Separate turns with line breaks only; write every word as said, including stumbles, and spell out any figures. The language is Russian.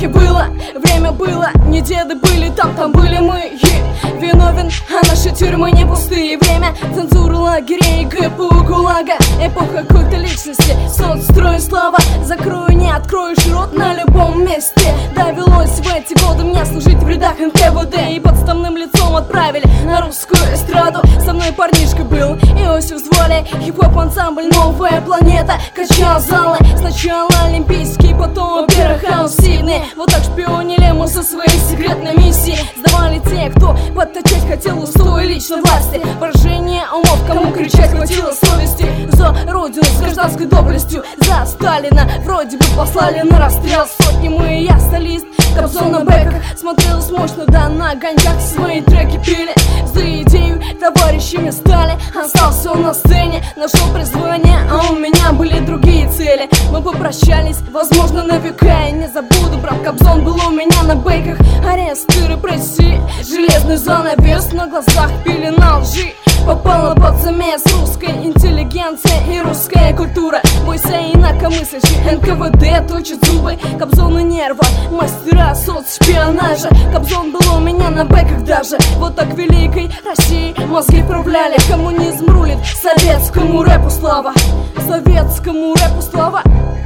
бэке было, время было, не деды были там, там были мы. И виновен, а наши тюрьмы не пустые. Время цензуры, лагерей, ГПУ, ГУЛАГа. Эпоха культа личности, соцстрой, слава. Закрою, не откроешь рот на любом месте. Довелось в эти годы мне служить в рядах эн ка вэ дэ. И подставным лицом отправили на русскую эстраду. Со мной парнишка был, Иосиф звали. Хип-хоп ансамбль, новая планета. Качал залы, сначала олимпийский, потом опера хаус Сидней. Вот так шпионили мы со своей секретной миссией. Сдавали те, кто подтачать хотел устои личной власти. Поражение умов, кому кричать хватило совести. За родину с гражданской доблестью, за Сталина вроде бы послали на расстрел. Сотни мы и я, солист, Кобзон на бэках. Смотрелось мощно, да на огоньках. Свои треки пили, за идею товарищами стали. Остался он на сцене, нашел призвание, а у меня были другие цели. Мы попрощались, возможно, на века. Я не забуду, брат Кобзон был у меня на бэках. Аресты, репрессии, железный занавес на глазах, пелена лжи. Попала под замес русская интеллигенция и русская культура. Бойся инакомыслящих, эн ка вэ дэ точит зубы. Кобзон и нерва, мастера соцшпионажа. Кобзон был у меня на бэках даже. Вот так великой России мозги правляли. Коммунизм рулит, советскому рэпу слава. Советскому рэпу слава.